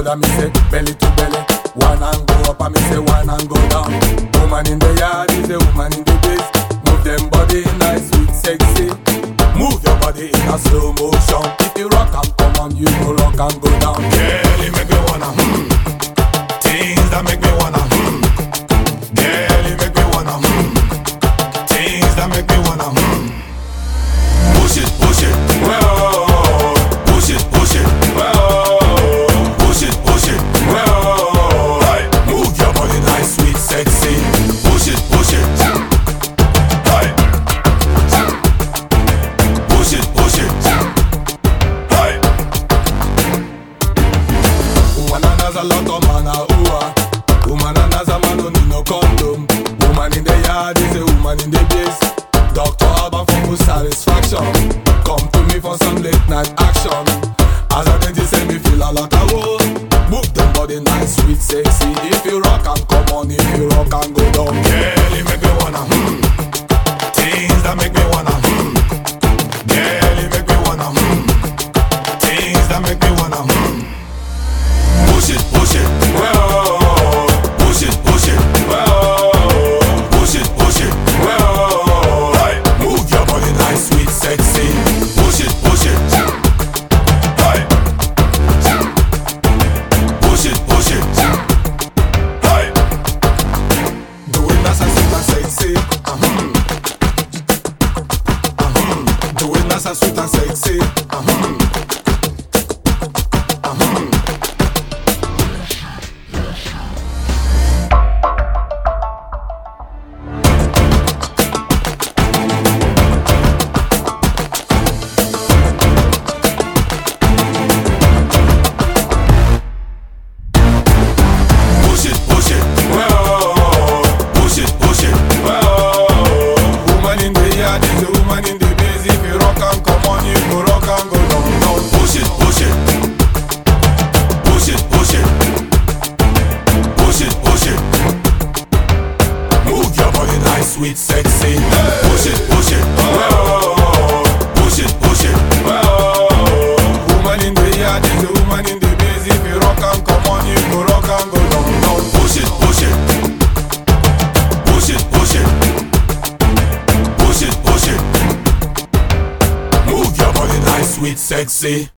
shoulder, me say belly to belly. One and go up, and me say one and go down. Woman in the yard is a woman in the base. Move them body nice, sweet, sexy. Move your body in a slow motion. If you rock and come on, you go rock and go down. Girl, you make me wanna things that make me wanna Girl, you make me wanna things that make me wanna Push it, push it, whoa. Push it, push it, whoa. Push it, push it, whoa. Hey, move your body nice, sweet, sexy. Push it, push it. Hey, push it, push it. Hey. Woman and has a lot of man a ooh. Woman and has a man don't need no condom. Woman in the yard is a woman in the base. Dr. Alban for full satisfaction. Come to me for some late night action. As a dentist say me feel a lot of woe. Move them body nice, sweet, sexy. If you rock and come on, if you rock and go down. Girl, you make me wanna things that make me wanna Girl, you make me wanna things that make me wanna Push it, push it, whoa. Push it, push it, whoa. Push it, push it, whoa. Hey, move your body nice, sweet, sexy. Push it, push it. Hey, push it, push it. Hey, Do it nice and sweet and sexy. Do it nice and sweet and sexy. push it, push it, whoa. Push it, push it, whoa. Woman in the yard is a woman in the base. If you rock and come on, you go rock and go down, down. Push it, push it. Push it, push it. Push it, push it. Move your body nice, sweet, sexy. Push it, push it, whoa. Push it, push it, whoa. Woman in the yard is a woman in the base. If you rock and come on, you go rock and go down, down. Push it, push it. Push it, push it. Push it, push it. Move your body nice, sweet, sexy.